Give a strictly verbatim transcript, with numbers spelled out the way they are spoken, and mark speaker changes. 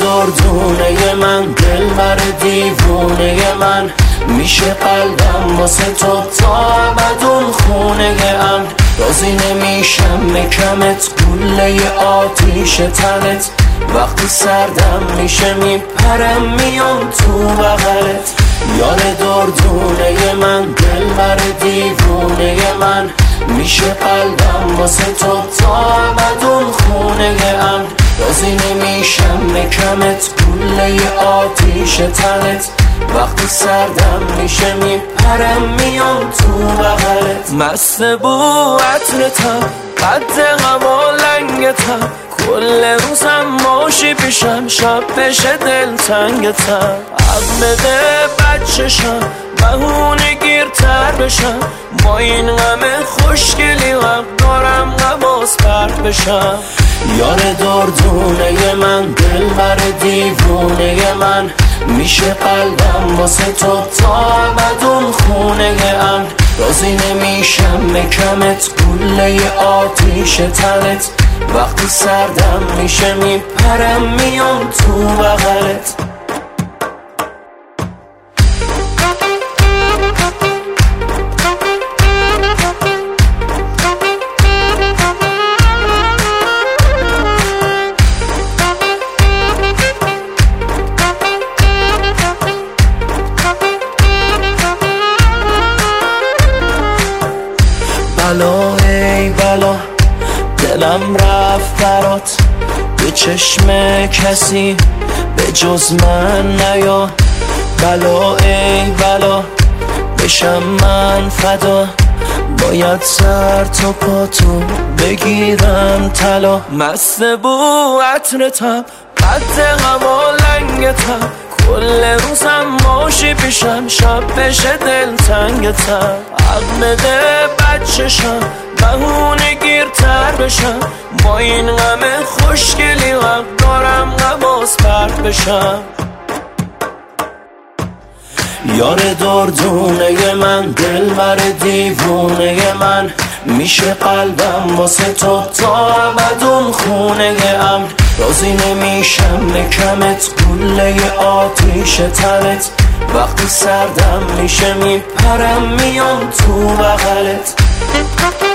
Speaker 1: دردونه من، دلبر دیوونه من، میشه قلبم واسه تو تا ابد اون خونه ام. راضی نمیشم مکمت گله آتیش تنت، وقتی سردم میشه میپرم میام تو بغلت. یار دردونه من، دلبر دیوونه من، میشه قلبم واسه تو تا ابد اون خونه ام. راضی نمیشم مکمت گله آتیش تنت، وقتی سردم میشه میپرم میام تو بغلت. مست بو عطرتم، قد هوا لنگتم، کل روزم ماشی پیشم، شب بشه دلتنگتم. عقل بده بچشم، بهونه گیرتر بشم، با این غم خوشگلی حق دارم نباز پرت بشم. یار دردونه من، دلبر دیوونه من، میشه قلبم واسه تو تا ابد اون خونه ام. راضی نمیشم مکمت گله آتیش تنت، وقتی سردم میشه میپرم میام تو بغلت. بلا ای بلا دلم رفت برات، به چشم کسی به جز من نیا. بلا ای بلا بشم من فدا، باید سر تا پاتو بگیرم طلا. مست بو عطرتم، قد هوا لنگتم، کل روزم ماشی پیشم، شب بشه دلتنگتم. عقل بده بچشم، بهونه گیرتر بشم، با این غم خوشگلی حق دارم نباز پرت بشم. یار دردونه من، دلبر دیوونه من، میشه قلبم واسه تو تا ابد اون خونه ام. راضی نمیشم مکمت گله آتیش تنت، وقتی سردم میشه میپرم میام تو بغلت.